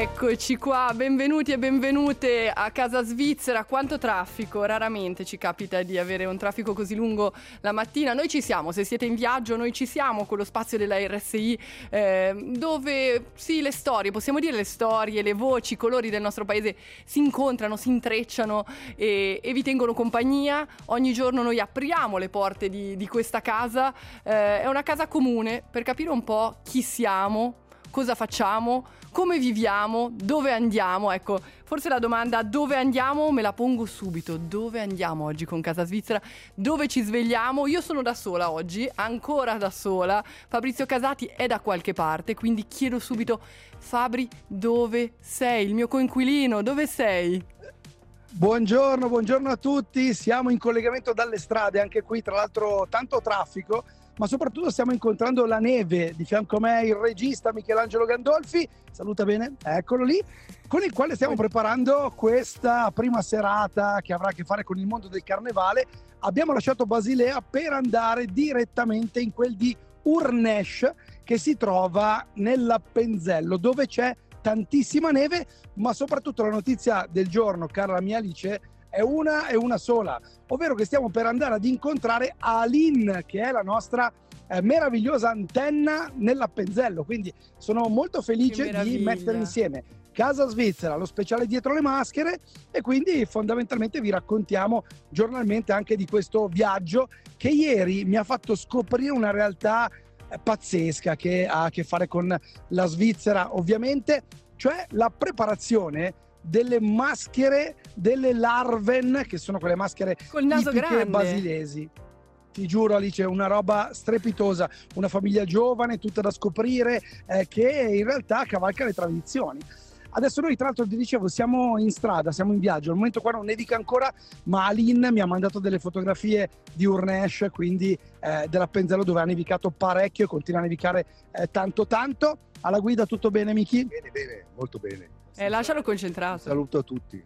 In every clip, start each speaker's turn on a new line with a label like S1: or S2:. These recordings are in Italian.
S1: Eccoci qua, benvenuti e benvenute a Casa Svizzera. Quanto traffico, raramente ci capita di avere un traffico così lungo la mattina. Noi ci siamo, se siete in viaggio noi ci siamo, quello spazio della RSI dove sì, le storie, possiamo dire le storie, le voci, i colori del nostro paese si incontrano, si intrecciano e vi tengono compagnia. Ogni giorno noi apriamo le porte di questa casa, è una casa comune per capire un po' chi siamo, cosa facciamo, come viviamo, dove andiamo. Ecco, forse la domanda dove andiamo me la pongo subito. Dove andiamo oggi con Casa Svizzera? Dove ci svegliamo? Io sono da sola oggi, ancora da sola. Fabrizio Casati è da qualche parte, quindi chiedo subito: Fabri, dove sei? Il mio coinquilino, dove sei?
S2: Buongiorno a tutti, siamo in collegamento dalle strade, anche qui tra l'altro tanto traffico, ma soprattutto stiamo incontrando la neve. Di fianco a me il regista Michelangelo Gandolfi, saluta bene, eccolo lì, con il quale stiamo preparando questa prima serata che avrà a che fare con il mondo del carnevale. Abbiamo lasciato Basilea per andare direttamente in quel di Urnesch, che si trova nell'Appenzello, dove c'è tantissima neve, ma soprattutto la notizia del giorno, cara mia Alice, è una sola, ovvero che stiamo per andare ad incontrare Aline, che è la nostra meravigliosa antenna nell'Appenzello. Quindi sono molto felice di mettere insieme Casa Svizzera, lo speciale dietro le maschere, e quindi fondamentalmente vi raccontiamo giornalmente anche di questo viaggio che ieri mi ha fatto scoprire una realtà pazzesca che ha a che fare con la Svizzera, ovviamente, cioè la preparazione delle maschere delle larven, che sono quelle maschere
S1: col naso
S2: tipiche
S1: grande
S2: basilesi. Ti giuro, Alice, una roba strepitosa, una famiglia giovane, tutta da scoprire, che in realtà cavalca le tradizioni. Adesso noi, tra l'altro, ti dicevo, siamo in strada, siamo in viaggio. Al momento qua non nevica ancora, ma Aline mi ha mandato delle fotografie di Urnesch, quindi dell'Appenzello, dove ha nevicato parecchio e continua a nevicare tanto. Alla guida tutto bene, Miki?
S3: Bene, molto bene.
S1: lascialo concentrato.
S3: Saluto a tutti.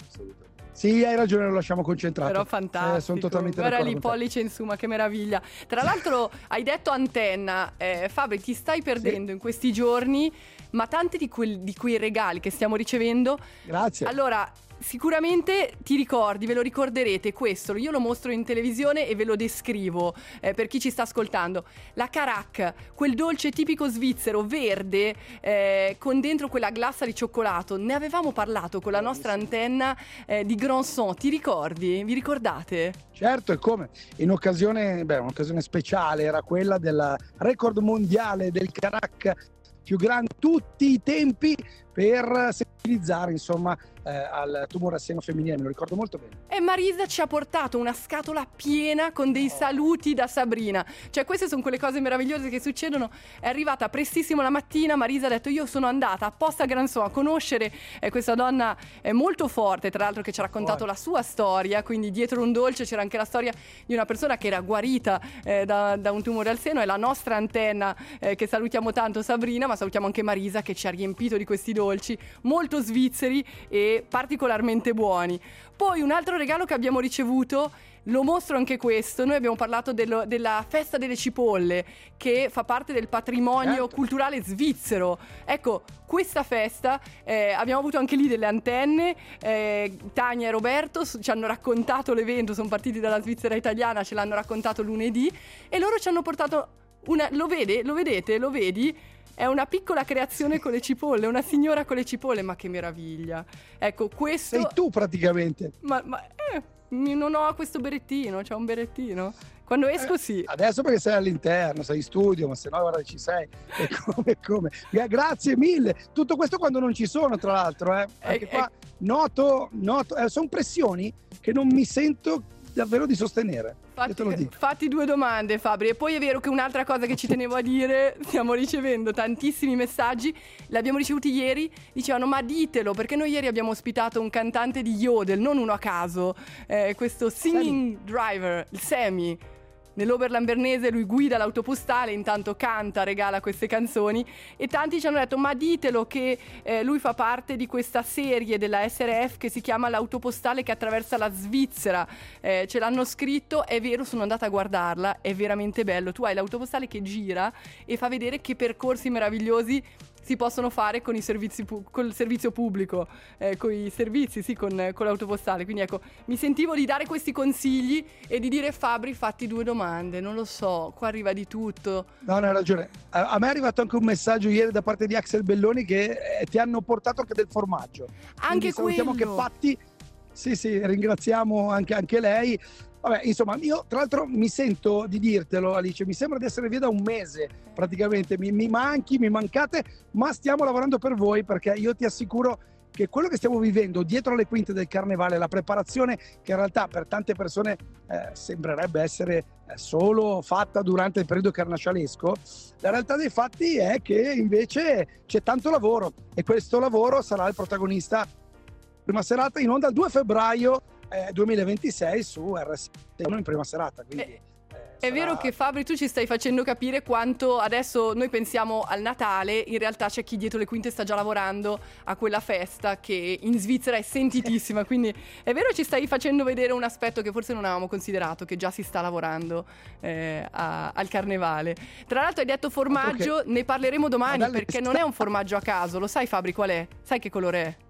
S2: Sì, hai ragione, lo lasciamo concentrato.
S1: Però fantastico,
S2: sono totalmente
S1: guarda
S2: d'accordo
S1: lì,
S2: con te.
S1: pollice in su, ma che meraviglia. Tra l'altro hai detto antenna, Fabri, ti stai perdendo in questi giorni, ma tanti di quei regali che stiamo ricevendo.
S2: Grazie.
S1: Allora, sicuramente ti ricordi, ve lo ricorderete, questo io lo mostro in televisione e ve lo descrivo per chi ci sta ascoltando. La carac, quel dolce tipico svizzero verde con dentro quella glassa di cioccolato. Ne avevamo parlato con la nostra antenna di Granson, ti ricordi? Vi ricordate?
S2: Certo, e come? Un'occasione speciale, era quella del record mondiale del carac più grande tutti i tempi per sensibilizzare, insomma, al tumore al seno femminile, me lo ricordo molto bene.
S1: E Marisa ci ha portato una scatola piena con dei saluti da Sabrina. Cioè, queste sono quelle cose meravigliose che succedono. È arrivata prestissimo la mattina, Marisa ha detto: io sono andata apposta a Granson a conoscere questa donna molto forte, tra l'altro, che ci ha raccontato la sua storia. Quindi dietro un dolce c'era anche la storia di una persona che era guarita da un tumore al seno. È la nostra antenna che salutiamo tanto, Sabrina, ma salutiamo anche Marisa, che ci ha riempito di questi dolci molto svizzeri e particolarmente buoni. Poi un altro regalo che abbiamo ricevuto, lo mostro anche questo. Noi abbiamo parlato della festa delle cipolle, che fa parte del patrimonio culturale svizzero. Ecco, questa festa abbiamo avuto anche lì delle antenne. Tania e Roberto ci hanno raccontato l'evento, sono partiti dalla Svizzera italiana, ce l'hanno raccontato lunedì e loro ci hanno portato lo vedi? È una piccola creazione con le cipolle, una signora con le cipolle, ma che meraviglia. Ecco, questo...
S2: Sei tu praticamente.
S1: Ma non ho questo berettino, c'ho un berettino. Quando esco sì.
S2: Adesso perché sei all'interno, sei in studio, ma se no guarda ci sei. E come? Grazie mille. Tutto questo quando non ci sono, tra l'altro. Anche qua noto, sono pressioni che non mi sento davvero di sostenere.
S1: Fatti due domande, Fabri. E poi è vero che un'altra cosa che ci tenevo a dire, stiamo ricevendo tantissimi messaggi, l'abbiamo ricevuti ieri, dicevano: ma ditelo, perché noi ieri abbiamo ospitato un cantante di Yodel, non uno a caso, questo singing driver, il Semi. Nell'Oberlambernese lui guida l'autopostale, intanto canta, regala queste canzoni, e tanti ci hanno detto: ma ditelo che lui fa parte di questa serie della SRF che si chiama L'autopostale che attraversa la Svizzera. Ce l'hanno scritto, è vero, sono andata a guardarla, è veramente bello. Tu hai l'autopostale che gira e fa vedere che percorsi meravigliosi si possono fare con i servizi col servizio pubblico, con i servizi, sì, con l'autopostale. Quindi ecco, mi sentivo di dare questi consigli e di dire: Fabri, fatti 2 domande, non lo so, qua arriva di tutto.
S2: No, hai ragione. A me è arrivato anche un messaggio ieri da parte di Axel Belloni che ti hanno portato anche del formaggio.
S1: Anche
S2: quello. Che fatti. Sì, ringraziamo anche lei. Vabbè, insomma, io tra l'altro mi sento di dirtelo, Alice, mi sembra di essere via da un mese praticamente, mi mancate, ma stiamo lavorando per voi, perché io ti assicuro che quello che stiamo vivendo dietro le quinte del carnevale, la preparazione che in realtà per tante persone sembrerebbe essere solo fatta durante il periodo carnascialesco, la realtà dei fatti è che invece c'è tanto lavoro, e questo lavoro sarà il protagonista prima serata in onda il 2 febbraio 2026 su RS1 in prima serata. Quindi,
S1: è vero che, Fabri, tu ci stai facendo capire quanto adesso noi pensiamo al Natale, in realtà c'è chi dietro le quinte sta già lavorando a quella festa che in Svizzera è sentitissima, quindi è vero, ci stai facendo vedere un aspetto che forse non avevamo considerato, che già si sta lavorando al carnevale. Tra l'altro hai detto formaggio, ne parleremo domani, perché non è un formaggio a caso. Lo sai, Fabri, qual è? Sai che colore è?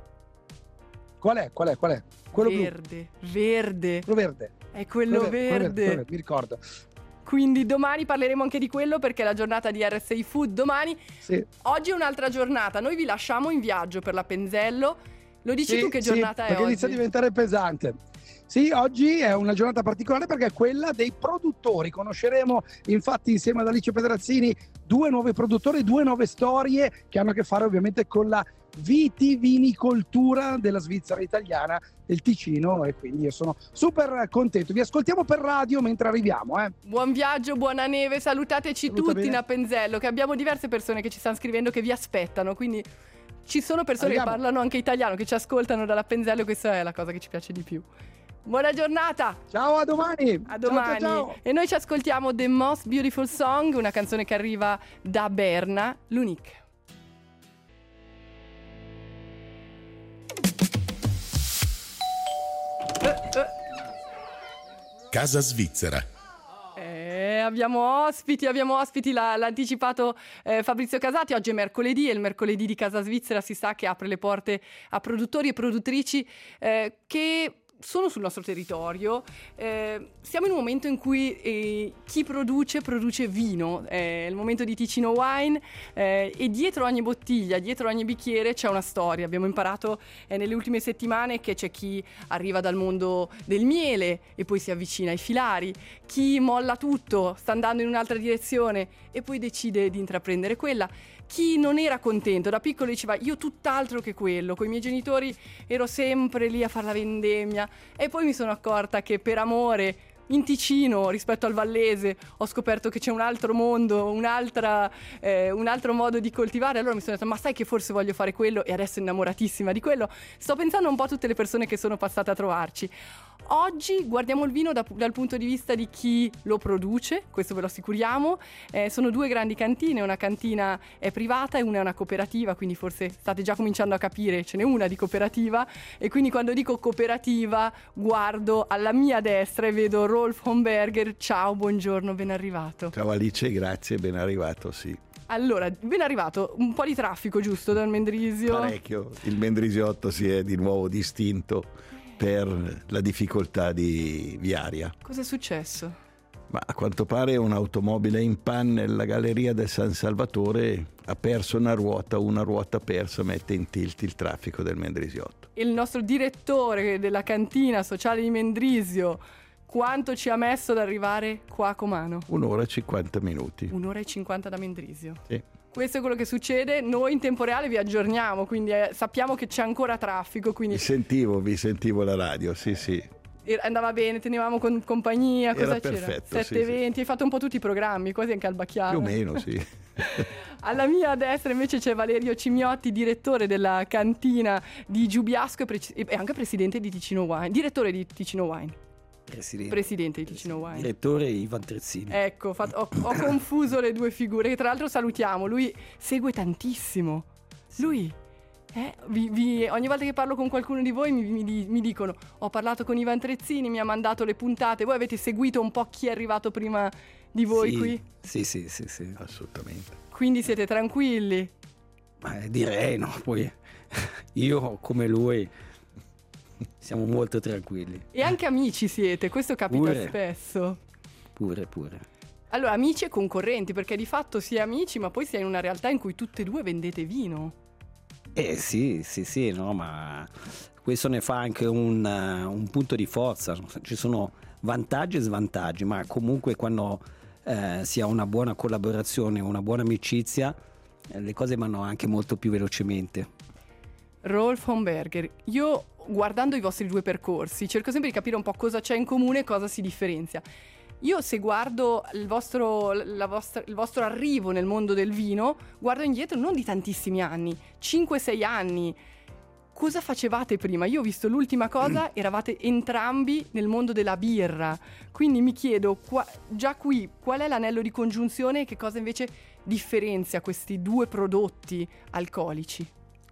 S2: Qual è? Quello
S1: verde.
S2: blu.
S1: Verde.
S2: Quello verde.
S1: È quello verde.
S2: Mi ricordo.
S1: Quindi domani parleremo anche di quello, perché è la giornata di RSI Food domani.
S2: Sì.
S1: Oggi è un'altra giornata. Noi vi lasciamo in viaggio per l'Appenzello. Lo dici tu che giornata è oggi?
S2: Perché inizia a diventare pesante. Sì, oggi è una giornata particolare perché è quella dei produttori. Conosceremo infatti insieme ad Alice Pedrazzini 2 nuovi produttori, 2 nuove storie che hanno a che fare ovviamente con la vitivinicoltura della Svizzera italiana, del Ticino, e quindi io sono super contento. Vi ascoltiamo per radio mentre arriviamo.
S1: Buon viaggio, buona neve, salutateci tutti
S2: bene.
S1: in Appenzello, che abbiamo diverse persone che ci stanno scrivendo, che vi aspettano, quindi ci sono persone che parlano anche italiano, che ci ascoltano dall'Appenzello, e questa è la cosa che ci piace di più. Buona giornata!
S2: Ciao, a domani!
S1: A domani!
S2: Ciao.
S1: E noi ci ascoltiamo The Most Beautiful Song, una canzone che arriva da Berna, l'Unique.
S4: Casa Svizzera.
S1: Abbiamo ospiti, l'ha anticipato Fabrizio Casati. Oggi è mercoledì, e il mercoledì di Casa Svizzera si sa che apre le porte a produttori e produttrici che sono sul nostro territorio. Siamo in un momento in cui chi produce vino, è il momento di Ticino Wine, e dietro ogni bottiglia, dietro ogni bicchiere c'è una storia. Abbiamo imparato nelle ultime settimane che c'è chi arriva dal mondo del miele e poi si avvicina ai filari, chi molla tutto, sta andando in un'altra direzione e poi decide di intraprendere quella. Chi non era contento, da piccolo diceva: io tutt'altro che quello, con i miei genitori ero sempre lì a fare la vendemmia, e poi mi sono accorta che per amore in Ticino rispetto al Vallese ho scoperto che c'è un altro mondo, un altro modo di coltivare. Allora mi sono detta: ma sai che forse voglio fare quello, e adesso innamoratissima di quello sto pensando un po' a tutte le persone che sono passate a trovarci. Oggi guardiamo il vino dal punto di vista di chi lo produce, questo ve lo assicuriamo. Sono 2 grandi cantine, una cantina è privata e una è una cooperativa, quindi forse state già cominciando a capire, ce n'è una di cooperativa, e quindi quando dico cooperativa guardo alla mia destra e vedo Rolf Homberger. Ciao, buongiorno, ben arrivato.
S3: Ciao Alice, grazie, ben arrivato, sì.
S1: Allora, ben arrivato, un po' di traffico giusto dal Mendrisio?
S3: Parecchio, il Mendrisiotto si è di nuovo distinto per la difficoltà di viaria.
S1: Cos'è successo?
S3: Ma a quanto pare un'automobile in panne nella galleria del San Salvatore ha perso una ruota persa mette in tilt il traffico del Mendrisiotto.
S1: Il nostro direttore della cantina sociale di Mendrisio, quanto ci ha messo ad arrivare qua a Comano?
S3: 1 ora e 50 minuti.
S1: 1 ora e 50 da Mendrisio.
S3: Sì.
S1: Questo è quello che succede, noi in tempo reale vi aggiorniamo, quindi sappiamo che c'è ancora traffico. Quindi... Vi sentivo la radio, sì. Andava bene, tenevamo compagnia, cosa
S3: era
S1: c'era?
S3: Perfetto,
S1: 7:20,
S3: sì.
S1: Hai fatto un po' tutti i programmi, quasi anche al Bacchiara.
S3: Più o meno, sì.
S1: Alla mia destra invece c'è Valerio Cimiotti, direttore della cantina di Giubiasco e anche presidente di Ticino Wine, direttore di Ticino Wine. Presidente di Ticino Wine.
S5: Direttore Ivan Trezzini.
S1: Ecco, ho confuso le 2 figure, che tra l'altro salutiamo. Lui segue tantissimo. Sì. Lui ogni volta che parlo con qualcuno di voi mi dicono: ho parlato con Ivan Trezzini, mi ha mandato le puntate. Voi avete seguito un po' chi è arrivato prima di voi qui?
S5: Sì, assolutamente.
S1: Quindi siete tranquilli?
S5: Direi no, poi io come lui siamo molto tranquilli.
S1: E anche amici siete, questo capita
S5: Pure.
S1: spesso.
S5: Pure.
S1: Allora, amici e concorrenti, perché di fatto si è amici, ma poi si è in una realtà in cui tutte e due vendete vino.
S5: Sì, no, ma questo ne fa anche un punto di forza. Ci sono vantaggi e svantaggi, ma comunque quando si ha una buona collaborazione, una buona amicizia, le cose vanno anche molto più velocemente.
S1: Rolf Homberger, io guardando i vostri due percorsi cerco sempre di capire un po' cosa c'è in comune e cosa si differenzia. Io se guardo il vostro arrivo nel mondo del vino, guardo indietro non di tantissimi anni, 5-6 anni. Cosa facevate prima? Io ho visto l'ultima cosa, eravate entrambi nel mondo della birra, quindi mi chiedo già qui qual è l'anello di congiunzione e che cosa invece differenzia questi due prodotti alcolici?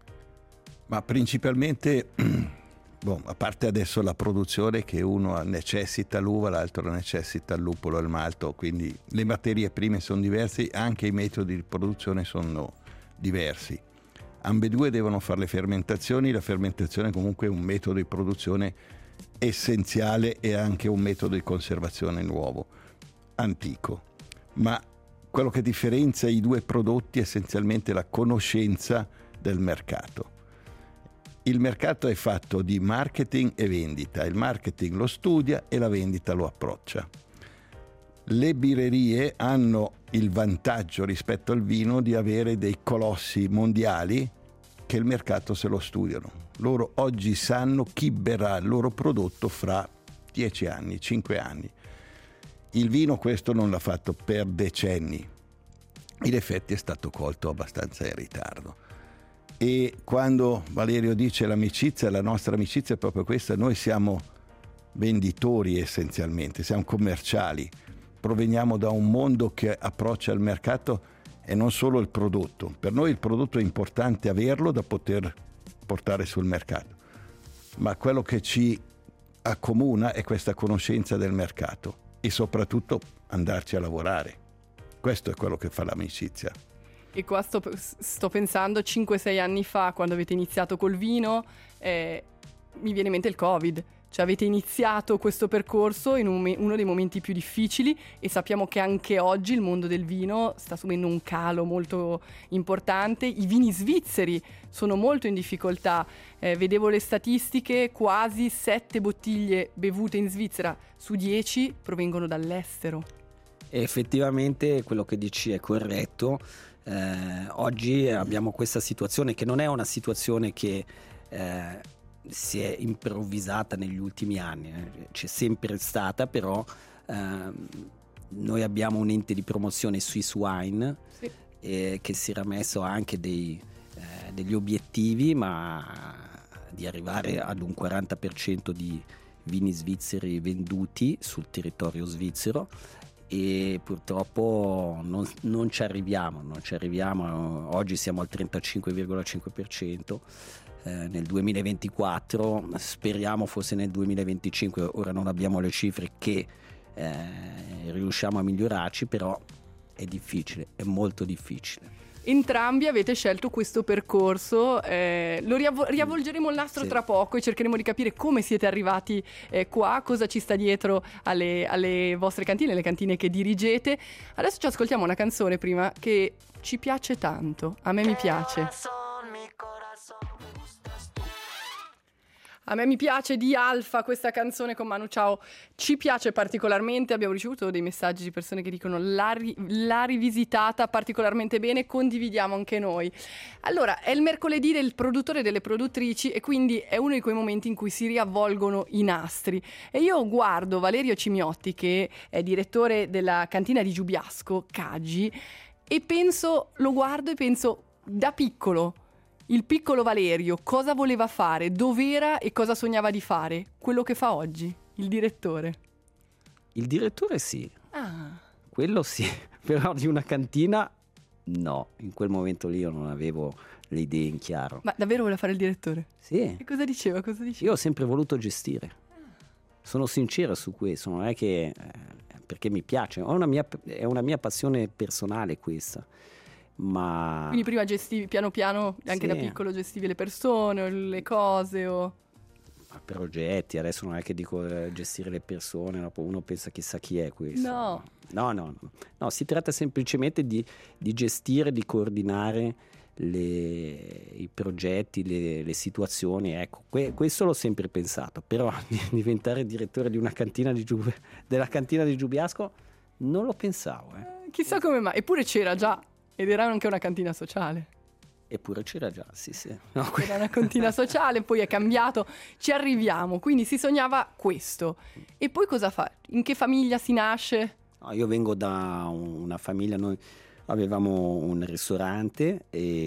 S3: Ma principalmente, a parte adesso la produzione, che uno necessita l'uva, l'altro necessita il lupolo e il malto, quindi le materie prime sono diverse, anche i metodi di produzione sono diversi. Ambedue devono fare le fermentazioni, la fermentazione comunque è un metodo di produzione essenziale e anche un metodo di conservazione nuovo, antico. Ma quello che differenzia i due prodotti è essenzialmente la conoscenza del mercato. Il mercato è fatto di marketing e vendita, il marketing lo studia e la vendita lo approccia. Le birrerie hanno il vantaggio rispetto al vino di avere dei colossi mondiali che il mercato se lo studiano. Loro oggi sanno chi berrà il loro prodotto fra 10 anni, 5 anni. Il vino questo non l'ha fatto per decenni. In effetti è stato colto abbastanza in ritardo. E quando Valerio dice l'amicizia, la nostra amicizia è proprio questa: noi siamo venditori essenzialmente, siamo commerciali, proveniamo da un mondo che approccia il mercato e non solo il prodotto. Per noi il prodotto è importante averlo da poter portare sul mercato, ma quello che ci accomuna è questa conoscenza del mercato e soprattutto andarci a lavorare. Questo è quello che fa l'amicizia.
S1: E qua sto pensando 5-6 anni fa, quando avete iniziato col vino, mi viene in mente il Covid. Cioè avete iniziato questo percorso in uno dei momenti più difficili e sappiamo che anche oggi il mondo del vino sta subendo un calo molto importante. I vini svizzeri sono molto in difficoltà. Vedevo le statistiche, quasi 7 bottiglie bevute in Svizzera su 10 provengono dall'estero.
S5: E effettivamente quello che dici è corretto. Oggi abbiamo questa situazione che non è una situazione che si è improvvisata negli ultimi anni, c'è sempre stata, però noi abbiamo un ente di promozione Swiss Wine, sì, che si era messo anche degli obiettivi, ma di arrivare ad un 40% di vini svizzeri venduti sul territorio svizzero, e purtroppo non ci arriviamo. Oggi siamo al 35,5%. Nel 2024, speriamo forse nel 2025, ora non abbiamo le cifre, che riusciamo a migliorarci, però è difficile, è molto difficile.
S1: Entrambi avete scelto questo percorso, lo riavvolgeremo il nastro, sì, tra poco, e cercheremo di capire come siete arrivati qua, cosa ci sta dietro alle vostre cantine, le cantine che dirigete. Adesso ci ascoltiamo una canzone prima che ci piace tanto, a me mi piace. A me mi piace, di Alfa, questa canzone con Manu Chao. Ci piace particolarmente, abbiamo ricevuto dei messaggi di persone che dicono l'ha rivisitata particolarmente bene, condividiamo anche noi. Allora, è il mercoledì del produttore e delle produttrici e quindi è uno di quei momenti in cui si riavvolgono i nastri. E io guardo Valerio Cimiotti, che è direttore della cantina di Giubiasco, Caggi, e lo guardo e penso, da piccolo, il piccolo Valerio cosa voleva fare, dov'era e cosa sognava di fare? Quello che fa oggi, il direttore.
S5: Il direttore sì, quello sì, però di una cantina no, in quel momento lì io non avevo le idee in chiaro.
S1: Ma davvero voleva fare il direttore?
S5: Sì.
S1: E cosa diceva?
S5: Io ho sempre voluto gestire, sono sincero su questo, non è che perché mi piace, è una mia passione personale questa. ma...
S1: Quindi prima gestivi piano piano, anche
S5: Sì.
S1: da piccolo gestivi le persone, o le cose o...
S5: progetti, adesso non è che dico gestire le persone, no? Poi uno pensa chissà chi è questo. No, si tratta semplicemente di gestire, di coordinare i progetti, le situazioni, ecco, questo l'ho sempre pensato, però diventare direttore di una cantina della cantina di Giubiasco non lo pensavo,
S1: Chissà come mai, eppure c'era già, ed era anche una cantina sociale.
S5: Eppure c'era già, sì. No,
S1: Era una cantina sociale, poi è cambiato, ci arriviamo, quindi si sognava questo. E poi cosa fa? In che famiglia si nasce?
S5: no, io vengo da una famiglia, noi avevamo un ristorante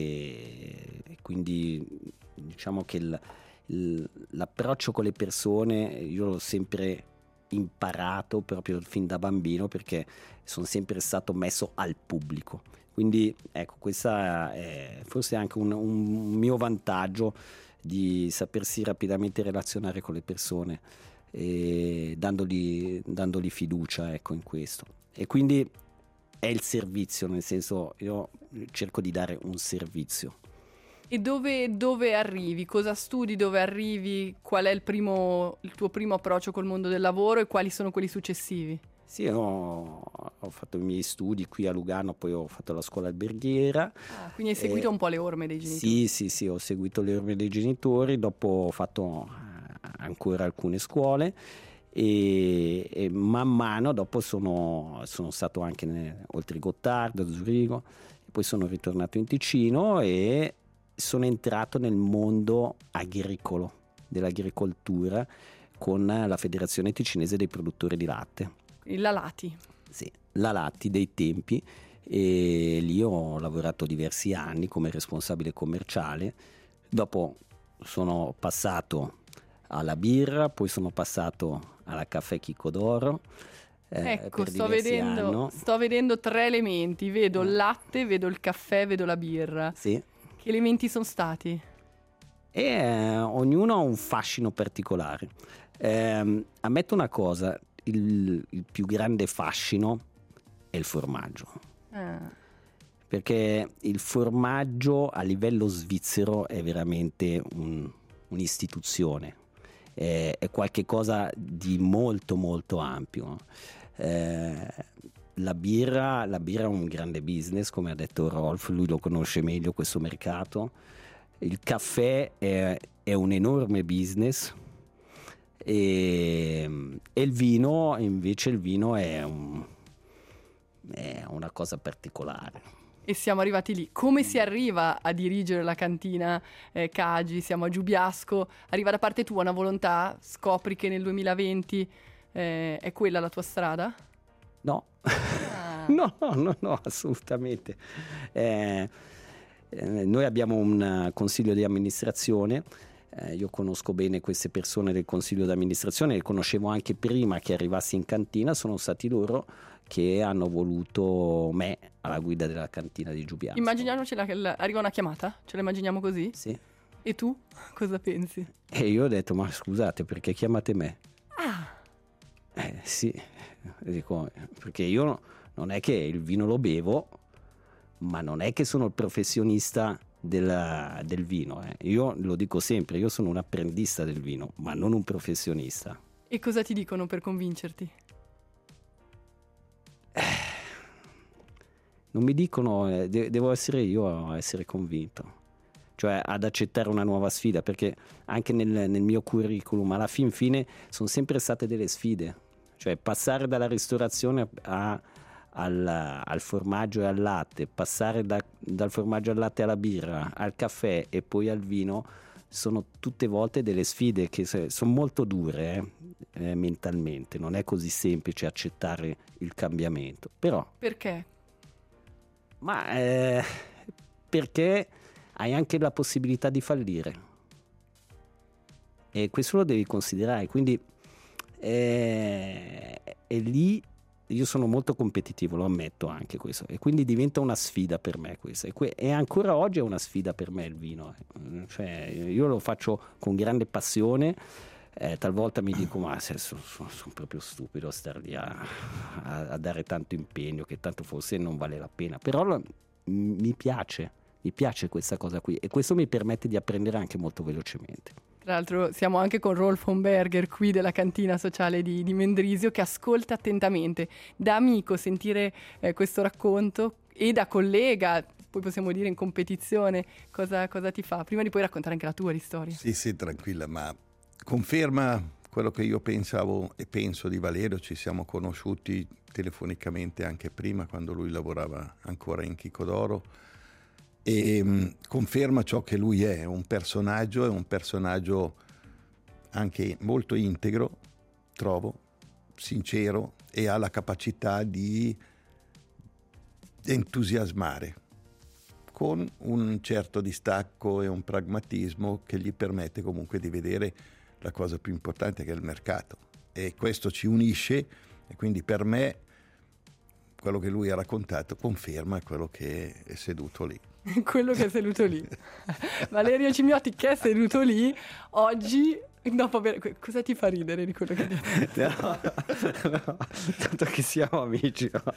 S5: e quindi diciamo che l'approccio con le persone io l'ho sempre imparato proprio fin da bambino, perché sono sempre stato messo al pubblico. Quindi ecco, questa è forse anche un mio vantaggio, di sapersi rapidamente relazionare con le persone e dandogli fiducia, ecco, in questo. E quindi è il servizio, nel senso, io cerco di dare un servizio.
S1: E dove arrivi? Cosa studi? Dove arrivi? Qual è il tuo primo approccio col mondo del lavoro e quali sono quelli successivi?
S5: Sì, ho fatto i miei studi qui a Lugano, poi ho fatto la scuola alberghiera.
S1: Quindi hai seguito un po' le orme dei genitori?
S5: Sì, ho seguito le orme dei genitori, dopo ho fatto ancora alcune scuole e man mano dopo sono stato anche oltre Gottardo, a Zurigo, e poi sono ritornato in Ticino e sono entrato nel mondo agricolo, dell'agricoltura, con la Federazione Ticinese dei Produttori di Latte.
S1: La Lati.
S5: Sì, la Latti dei tempi, e lì ho lavorato diversi anni come responsabile commerciale. Dopo sono passato alla birra, poi sono passato alla Caffè Chicco d'Oro.
S1: Ecco,
S5: per
S1: sto
S5: diversi
S1: vedendo 3 elementi, vedo il latte, vedo il caffè, vedo la birra.
S5: Sì.
S1: Che elementi sono stati?
S5: E ognuno ha un fascino particolare. Ammetto una cosa, il più grande fascino è il formaggio, perché il formaggio a livello svizzero è veramente un'istituzione, è qualche cosa di molto molto ampio. La birra è un grande business, come ha detto Rolf, lui lo conosce meglio questo mercato. Il caffè è un enorme business, e il vino invece è una cosa particolare.
S1: E siamo arrivati lì. Come si arriva a dirigere la cantina Cagi? Siamo a Giubiasco, arriva da parte tua una volontà? Scopri che nel 2020 è quella la tua strada?
S5: No. No, assolutamente. Noi abbiamo un consiglio di amministrazione. Io conosco bene queste persone del consiglio di amministrazione, le conoscevo anche prima che arrivassi in cantina. Sono stati loro che hanno voluto me alla guida della cantina di Giubiasco.
S1: Immaginiamoci arriva una chiamata, ce la immaginiamo così?
S5: Sì.
S1: E tu cosa pensi?
S5: E io ho detto, ma scusate, perché chiamate me? Sì, dico, perché io non è che il vino lo bevo, ma non è che sono il professionista del vino. Io lo dico sempre, io sono un apprendista del vino, ma non un professionista.
S1: E cosa ti dicono per convincerti?
S5: Non mi dicono, devo essere io a essere convinto, cioè ad accettare una nuova sfida, perché anche nel mio curriculum alla fine sono sempre state delle sfide, cioè passare dalla ristorazione al formaggio e al latte, passare dal formaggio al latte alla birra, al caffè e poi al vino, sono tutte volte delle sfide che sono molto dure mentalmente, non è così semplice accettare il cambiamento. Però
S1: perché?
S5: Ma perché hai anche la possibilità di fallire, e questo lo devi considerare, quindi e lì io sono molto competitivo, lo ammetto anche questo, e quindi diventa una sfida per me questo, e ancora oggi è una sfida per me il vino, cioè io lo faccio con grande passione. Talvolta mi dico, ma sono proprio stupido a star lì a dare tanto impegno, che tanto forse non vale la pena, però mi piace questa cosa qui, e questo mi permette di apprendere anche molto velocemente.
S1: Tra l'altro siamo anche con Rolf Homberger qui della cantina sociale di Mendrisio, che ascolta attentamente. Da amico sentire questo racconto, e da collega, poi possiamo dire in competizione, cosa ti fa? Prima di poi raccontare anche la tua storia.
S3: Sì, tranquilla, ma conferma quello che io pensavo e penso di Valerio. Ci siamo conosciuti telefonicamente anche prima, quando lui lavorava ancora in Chicco d'Oro, e conferma ciò che lui è un personaggio anche molto integro, trovo, sincero, e ha la capacità di entusiasmare con un certo distacco e un pragmatismo che gli permette comunque di vedere la cosa più importante, che è il mercato, e questo ci unisce. E quindi per me quello che lui ha raccontato conferma quello che è seduto lì.
S1: Quello che è seduto lì. Valerio Cimiotti, che è seduto lì oggi. Dopo cosa ti fa ridere di quello che ti ha detto?
S5: No, tanto che siamo amici, no?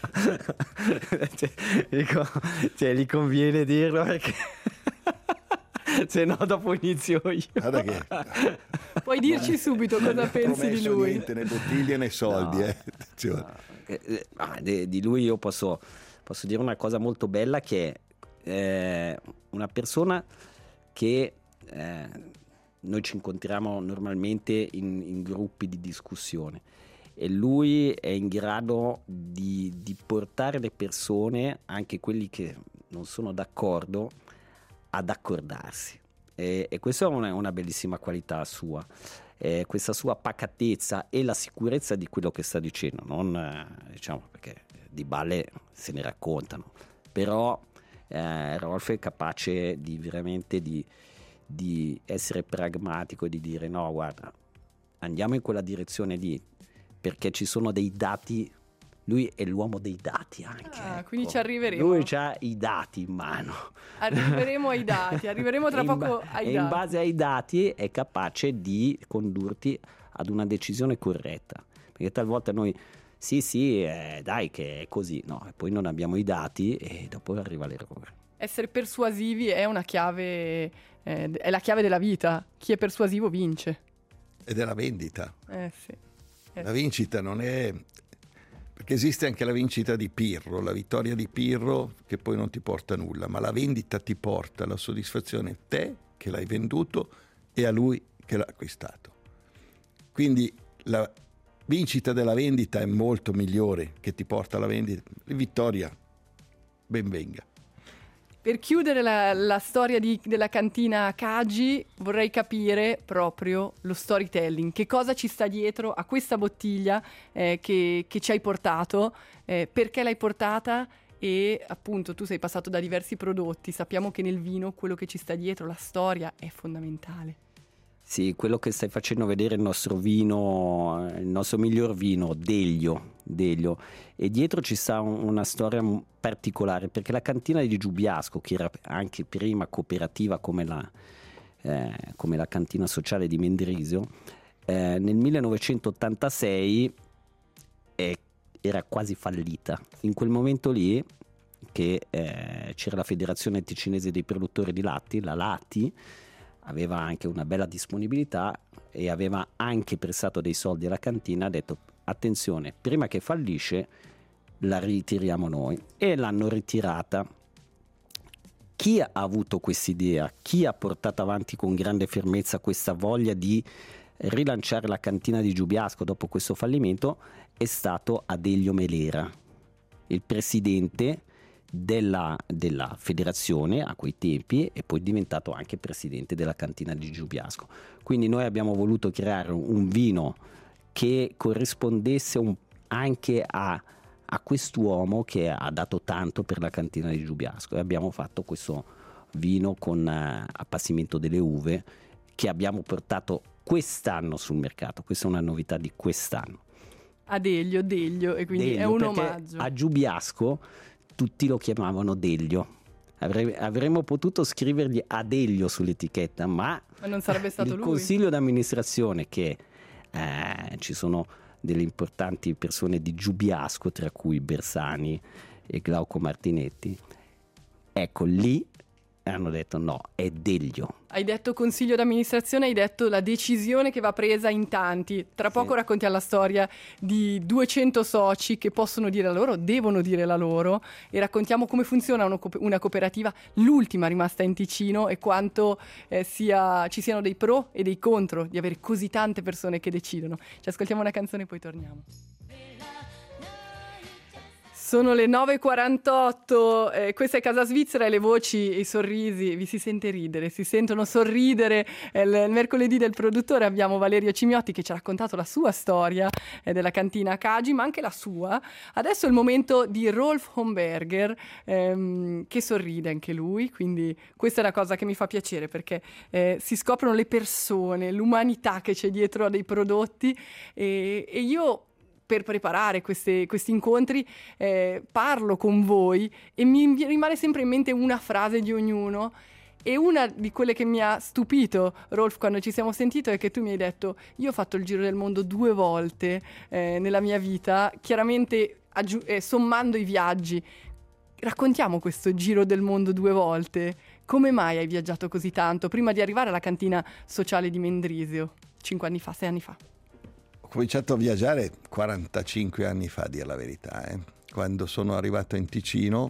S5: Gli conviene dirlo, perché se no dopo inizio io.
S3: Guarda che
S1: Puoi dirci subito cosa pensi di lui?
S3: Niente, né bottiglie né soldi.
S5: Di lui io posso dire una cosa molto bella, che è una persona che noi ci incontriamo normalmente in gruppi di discussione, e lui è in grado di portare le persone, anche quelli che non sono d'accordo, ad accordarsi, e questa è una bellissima qualità sua, questa sua pacatezza e la sicurezza di quello che sta dicendo, non diciamo, perché di balle se ne raccontano, però Rolf è capace di veramente di essere pragmatico e di dire no, guarda, andiamo in quella direzione lì, perché ci sono dei dati. Lui è l'uomo dei dati anche, ecco.
S1: Quindi ci arriveremo.
S5: Lui ha i dati in mano.
S1: Arriveremo ai dati, arriveremo tra poco ai dati.
S5: In base ai dati è capace di condurti ad una decisione corretta, perché talvolta noi dai che è così, no, e poi non abbiamo i dati e dopo arriva l'errore.
S1: Essere persuasivi è una chiave, è la chiave della vita. Chi è persuasivo vince.
S3: Ed è la vendita.
S1: Sì.
S3: La vincita non è... Perché esiste anche la vincita di Pirro, la vittoria di Pirro, che poi non ti porta nulla, ma la vendita ti porta la soddisfazione, te che l'hai venduto e a lui che l'ha acquistato. Quindi la vincita della vendita è molto migliore, che ti porta alla vendita. Vittoria, ben venga.
S1: Per chiudere la storia della cantina Caggi, vorrei capire proprio lo storytelling. Che cosa ci sta dietro a questa bottiglia che ci hai portato, perché l'hai portata, e appunto tu sei passato da diversi prodotti. Sappiamo che nel vino quello che ci sta dietro, la storia, è fondamentale.
S5: Sì, quello che stai facendo vedere, il nostro vino, il nostro miglior vino, Deglio, e dietro ci sta una storia particolare, perché la cantina di Giubiasco, che era anche prima cooperativa come la cantina sociale di Mendrisio, nel 1986 era quasi fallita. In quel momento lì che c'era la Federazione Ticinese dei Produttori di Latte, la Lati, aveva anche una bella disponibilità e aveva anche prestato dei soldi alla cantina. Ha detto attenzione, prima che fallisce la ritiriamo noi, e l'hanno ritirata. Chi ha avuto quest'idea, chi ha portato avanti con grande fermezza questa voglia di rilanciare la cantina di Giubiasco dopo questo fallimento è stato Adelio Melera, il presidente della federazione a quei tempi, e poi diventato anche presidente della cantina di Giubiasco. Quindi noi abbiamo voluto creare un vino che corrispondesse anche a quest'uomo che ha dato tanto per la cantina di Giubiasco, e abbiamo fatto questo vino con appassimento delle uve che abbiamo portato quest'anno sul mercato. Questa è una novità di quest'anno.
S1: Deglio, e quindi
S5: Deglio,
S1: è un
S5: perché
S1: omaggio.
S5: A Giubiasco tutti lo chiamavano Deglio. Avremmo potuto scrivergli Adelio sull'etichetta, ma
S1: non sarebbe stato
S5: il
S1: lui.
S5: consiglio d'amministrazione, che ci sono delle importanti persone di Giubiasco, tra cui Bersani e Glauco Martinetti, Ecco, lì hanno detto no, è Deglio.
S1: Hai detto consiglio d'amministrazione, hai detto la decisione che va presa in tanti. Tra poco raccontiamo la storia di 200 soci che possono dire la loro, devono dire la loro, e raccontiamo come funziona una cooperativa, l'ultima rimasta in Ticino, e quanto ci siano dei pro e dei contro di avere così tante persone che decidono. Ci ascoltiamo una canzone e poi torniamo. Sono le 9.48, questa è Casa Svizzera, e le voci e i sorrisi, vi si sente ridere, si sentono sorridere. Il mercoledì del produttore abbiamo Valerio Cimiotti che ci ha raccontato la sua storia della cantina Cagi, ma anche la sua. Adesso è il momento di Rolf Homberger, che sorride anche lui, quindi questa è una cosa che mi fa piacere, perché si scoprono le persone, l'umanità che c'è dietro a dei prodotti, e io, per preparare questi incontri, parlo con voi e mi rimane sempre in mente una frase di ognuno, e una di quelle che mi ha stupito, Rolf, quando ci siamo sentito, è che tu mi hai detto: io ho fatto il giro del mondo 2 volte nella mia vita, chiaramente sommando i viaggi. Raccontiamo questo giro del mondo 2 volte. Come mai hai viaggiato così tanto prima di arrivare alla cantina sociale di Mendrisio 5 anni fa, 6 anni fa?
S3: Ho cominciato a viaggiare 45 anni fa, a dire la verità, quando sono arrivato in Ticino,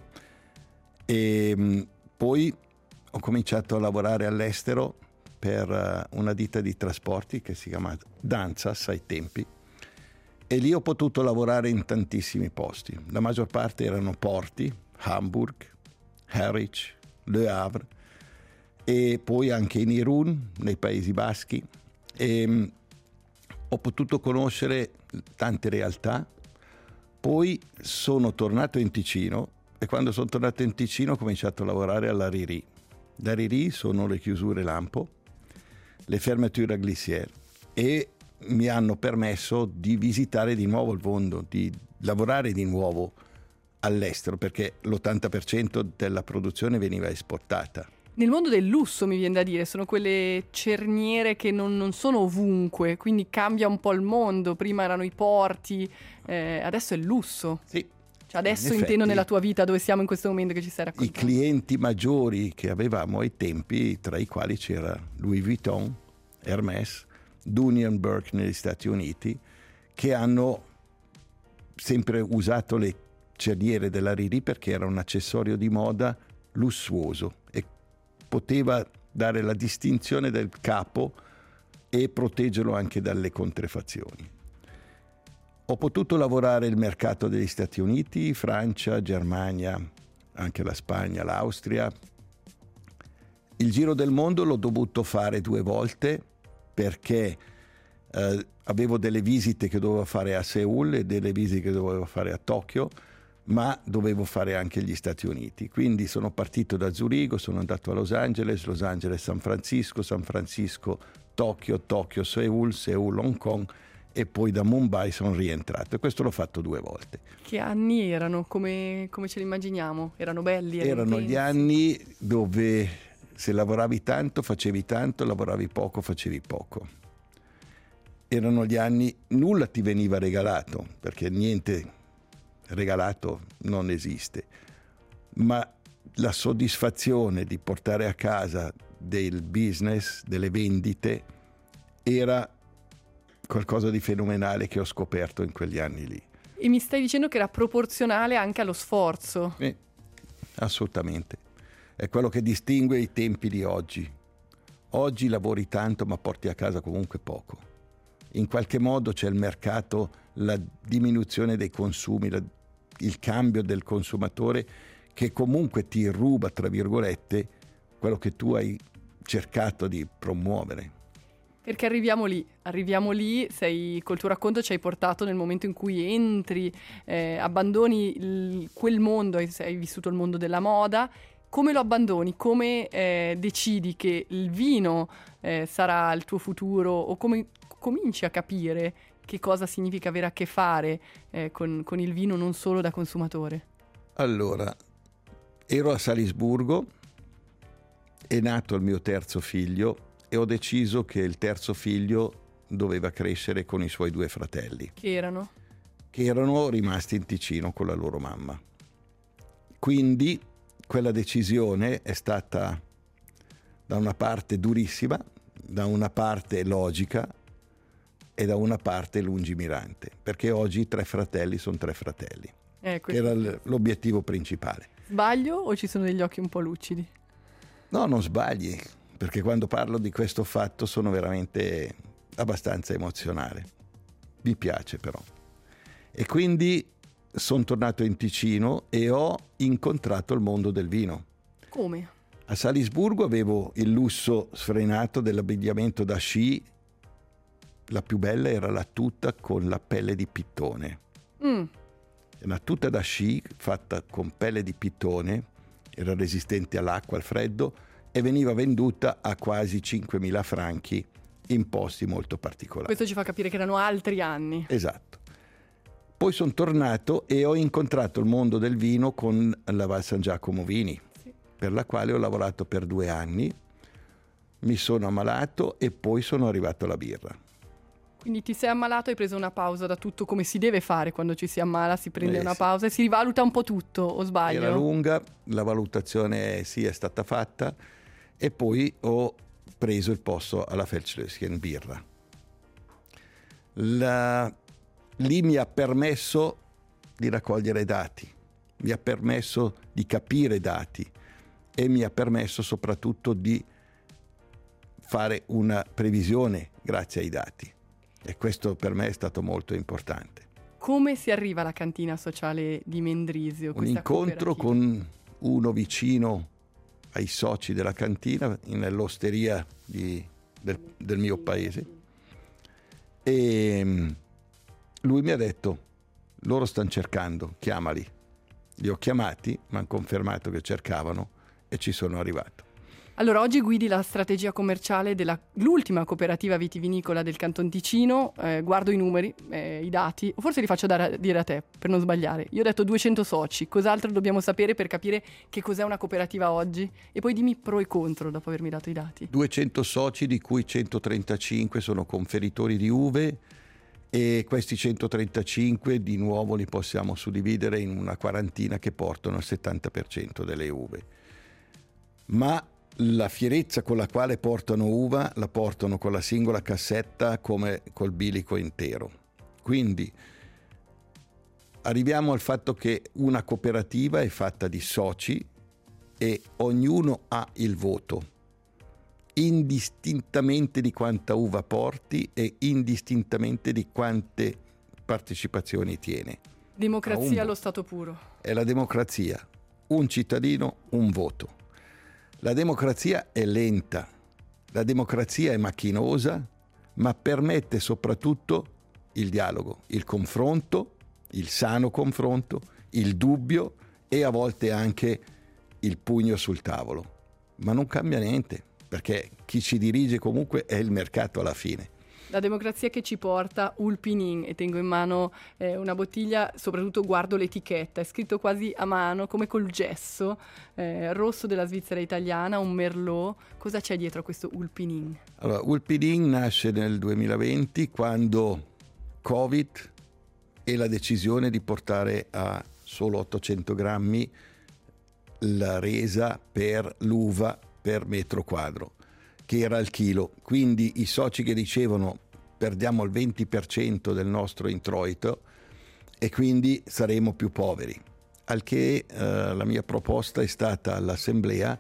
S3: e poi ho cominciato a lavorare all'estero per una ditta di trasporti che si chiama Danzas ai tempi, e lì ho potuto lavorare in tantissimi posti. La maggior parte erano porti, Hamburg, Harwich, Le Havre, e poi anche in Irun, nei Paesi Baschi, e ho potuto conoscere tante realtà. Poi sono tornato in Ticino, e quando sono tornato in Ticino ho cominciato a lavorare alla Riri. La Riri sono le chiusure lampo, le fermature a glissière, e mi hanno permesso di visitare di nuovo il mondo, di lavorare di nuovo all'estero, perché l'80% della produzione veniva esportata.
S1: Nel mondo del lusso, mi viene da dire, sono quelle cerniere che non sono ovunque, quindi cambia un po' il mondo. Prima erano i porti, adesso è il lusso.
S3: Sì.
S1: Cioè adesso intendo nella tua vita, dove siamo in questo momento che ci stai raccontando.
S3: I clienti maggiori che avevamo ai tempi, tra i quali c'era Louis Vuitton, Hermès, Dunhill Burke negli Stati Uniti, che hanno sempre usato le cerniere della Riri perché era un accessorio di moda lussuoso e poteva dare la distinzione del capo e proteggerlo anche dalle contraffazioni. Ho potuto lavorare il mercato degli Stati Uniti, Francia, Germania, anche la Spagna, l'Austria. Il giro del mondo l'ho dovuto fare 2 volte perché avevo delle visite che dovevo fare a Seoul e delle visite che dovevo fare a Tokyo, ma dovevo fare anche gli Stati Uniti. Quindi sono partito da Zurigo, sono andato a Los Angeles, San Francisco, Tokyo, Seoul, Hong Kong, e poi da Mumbai sono rientrato, e questo l'ho fatto 2 volte.
S1: Che anni erano? Come ce li immaginiamo? Erano belli?
S3: Erano gli anni dove se lavoravi tanto facevi tanto, lavoravi poco facevi poco. Erano gli anni, nulla ti veniva regalato, perché niente regalato non esiste, ma la soddisfazione di portare a casa del business, delle vendite, era qualcosa di fenomenale che ho scoperto in quegli anni lì.
S1: E mi stai dicendo che era proporzionale anche allo sforzo?
S3: Assolutamente. È quello che distingue i tempi di oggi. Oggi lavori tanto ma porti a casa comunque poco. In qualche modo c'è il mercato, la diminuzione dei consumi, il cambio del consumatore che comunque ti ruba, tra virgolette, quello che tu hai cercato di promuovere.
S1: Perché arriviamo lì, col tuo racconto ci hai portato nel momento in cui entri, abbandoni quel mondo, hai vissuto il mondo della moda. Come lo abbandoni? Come decidi che il vino sarà il tuo futuro, o come cominci a capire che cosa significa avere a che fare con il vino non solo da consumatore? Allora,
S3: ero a Salisburgo, è nato il mio terzo figlio e ho deciso che il terzo figlio doveva crescere con i suoi 2 fratelli.
S1: Che erano?
S3: Che erano rimasti in Ticino con la loro mamma. Quindi quella decisione è stata da una parte durissima, da una parte logica e da una parte lungimirante, perché oggi i 3 fratelli sono 3 fratelli, che era l'obiettivo principale.
S1: Sbaglio o ci sono degli occhi un po' lucidi?
S3: No, non sbagli, perché quando parlo di questo fatto sono veramente abbastanza emozionale. Mi piace però. E quindi sono tornato in Ticino e ho incontrato il mondo del vino.
S1: Come?
S3: A Salisburgo avevo il lusso sfrenato dell'abbigliamento da sci. La più bella era la tuta con la pelle di pittone. Una tuta da sci fatta con pelle di pittone, era resistente all'acqua, al freddo, e veniva venduta a quasi 5.000 franchi in posti molto particolari.
S1: Questo ci fa capire che erano altri anni.
S3: Esatto. Poi sono tornato e ho incontrato il mondo del vino con la Val San Giacomo Vini, sì, per la quale ho lavorato per 2 anni, mi sono ammalato e poi sono arrivato alla birra.
S1: Quindi ti sei ammalato e hai preso una pausa da tutto, come si deve fare quando ci si ammala, si prende una pausa e si rivaluta un po' tutto, o sbaglio?
S3: Era lunga, la valutazione sì è stata fatta e poi ho preso il posto alla Feldschlösschen birra. Lì mi ha permesso di raccogliere dati, mi ha permesso di capire dati e mi ha permesso soprattutto di fare una previsione grazie ai dati. E questo per me è stato molto importante.
S1: Come si arriva alla cantina sociale di Mendrisio?
S3: Un incontro con uno vicino ai soci della cantina nell'osteria del mio paese, e lui mi ha detto: loro stanno cercando, chiamali. Li ho chiamati, mi hanno confermato che cercavano e ci sono arrivato.
S1: Allora, oggi guidi la strategia commerciale dell'ultima cooperativa vitivinicola del Canton Ticino. Guardo i numeri, i dati, o forse li faccio dire a te per non sbagliare. Io ho detto 200 soci, cos'altro dobbiamo sapere per capire che cos'è una cooperativa oggi? E poi dimmi pro e contro dopo avermi dato i dati. 200
S3: soci, di cui 135 sono conferitori di uve, e questi 135 di nuovo li possiamo suddividere in una quarantina che portano il 70% delle uve. Ma la fierezza con la quale portano uva la portano con la singola cassetta come col bilico intero. Quindi arriviamo al fatto che una cooperativa è fatta di soci e ognuno ha il voto, indistintamente di quanta uva porti e indistintamente di quante partecipazioni tiene.
S1: Democrazia allo stato puro.
S3: È la democrazia, un cittadino, un voto. La democrazia è lenta, la democrazia è macchinosa, ma permette soprattutto il dialogo, il confronto, il sano confronto, il dubbio e a volte anche il pugno sul tavolo. Ma non cambia niente, perché chi ci dirige comunque è il mercato alla fine.
S1: La democrazia che ci porta Ulpinin, e tengo in mano una bottiglia, soprattutto guardo l'etichetta, è scritto quasi a mano, come col gesso, rosso della Svizzera italiana, un Merlot. Cosa c'è dietro a questo Ulpinin?
S3: Allora, Ulpinin nasce nel 2020 quando Covid e la decisione di portare a solo 800 grammi la resa per l'uva per metro quadro, che era al chilo. Quindi i soci che dicevano: perdiamo il 20% del nostro introito e quindi saremo più poveri. Al che la mia proposta è stata all'assemblea: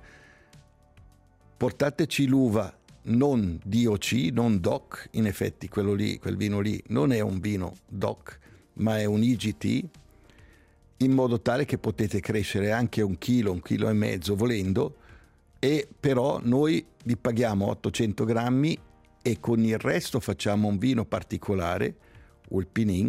S3: portateci l'uva non DOC, non DOC. In effetti quel vino lì non è un vino DOC, ma è un IGT, in modo tale che potete crescere anche 1 chilo, 1,5 chili volendo, e però noi vi paghiamo 800 grammi e con il resto facciamo un vino particolare, Ulpinin,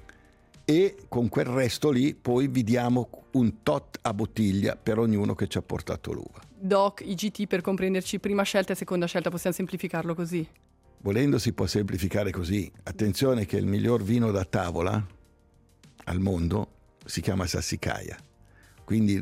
S3: e con quel resto lì poi vi diamo un tot a bottiglia per ognuno che ci ha portato l'uva.
S1: DOC, IGT, per comprenderci, prima scelta e seconda scelta, possiamo semplificarlo così?
S3: Volendo si può semplificare così. Attenzione che il miglior vino da tavola al mondo si chiama Sassicaia, quindi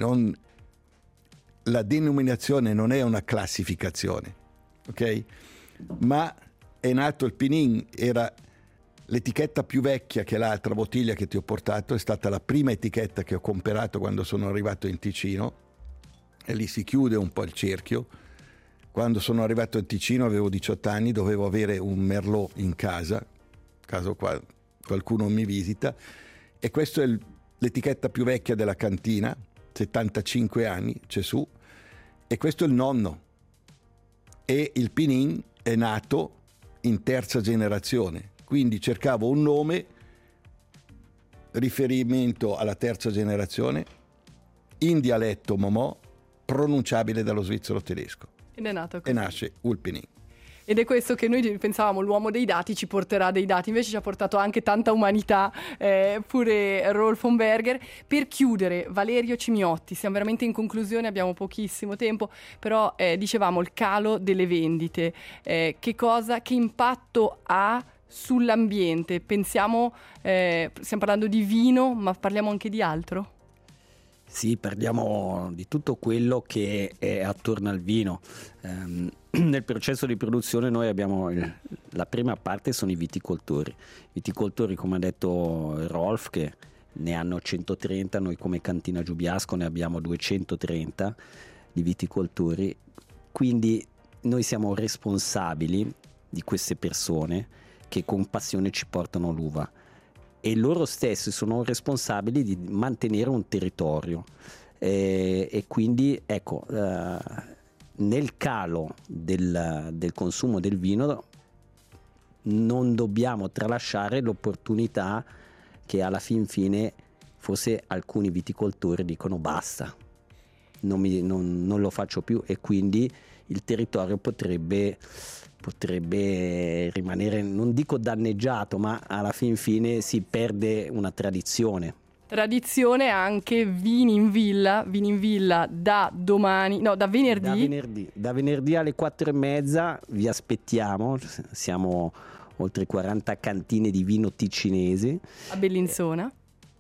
S3: la denominazione non è una classificazione, ok? Ma è nato il Pinin, era l'etichetta più vecchia che l'altra bottiglia che ti ho portato, è stata la prima etichetta che ho comprato quando sono arrivato in Ticino, e lì si chiude un po' il cerchio. Quando sono arrivato in Ticino avevo 18 anni, dovevo avere un Merlot in casa, caso qualcuno mi visita, e questa è l'etichetta più vecchia della cantina, 75 anni, c'è su, e questo è il nonno. E il Pinin è nato in terza generazione, quindi cercavo un nome, riferimento alla terza generazione, in dialetto Momò, pronunciabile dallo svizzero tedesco.
S1: Ed è nato così.
S3: E nasce Ulpinin.
S1: Ed è questo che noi pensavamo, l'uomo dei dati ci porterà dei dati, invece ci ha portato anche tanta umanità, pure Rolf Homberger. Per chiudere, Valerio Cimiotti, siamo veramente in conclusione, abbiamo pochissimo tempo, però dicevamo il calo delle vendite, che impatto ha sull'ambiente? Pensiamo, stiamo parlando di vino, ma parliamo anche di altro?
S5: Sì, parliamo di tutto quello che è attorno al vino. Nel processo di produzione noi abbiamo la prima parte sono i viticoltori. Viticoltori, come ha detto Rolf, che ne hanno 130, noi come Cantina Giubiasco ne abbiamo 230 di viticoltori. Quindi noi siamo responsabili di queste persone che con passione ci portano l'uva. E loro stessi sono responsabili di mantenere un territorio e quindi ecco, nel calo del consumo del vino non dobbiamo tralasciare l'opportunità che alla fin fine forse alcuni viticoltori dicono basta, non lo faccio più, e quindi il territorio potrebbe rimanere, non dico danneggiato, ma alla fin fine si perde una tradizione.
S1: Tradizione anche vini in villa da venerdì
S5: alle 4:30 vi aspettiamo, siamo oltre 40 cantine di vino ticinesi
S1: a Bellinzona.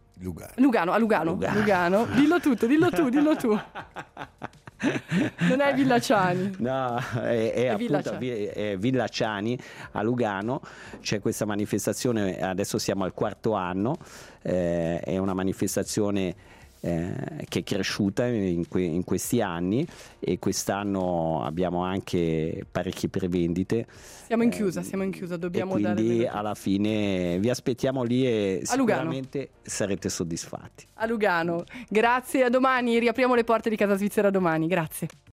S3: Lugano.
S1: Dillo tu. Non è Villaciani.
S5: No, è appunto
S1: Villaciani.
S5: Villaciani a Lugano. C'è questa manifestazione, adesso siamo al 4º anno, è una manifestazione che è cresciuta in questi anni, e quest'anno abbiamo anche parecchie prevendite. Siamo in chiusa, dobbiamo dare. Quindi alla fine vi aspettiamo lì e sicuramente sarete soddisfatti.
S1: A Lugano. Grazie, a domani, riapriamo le porte di Casa Svizzera domani. Grazie.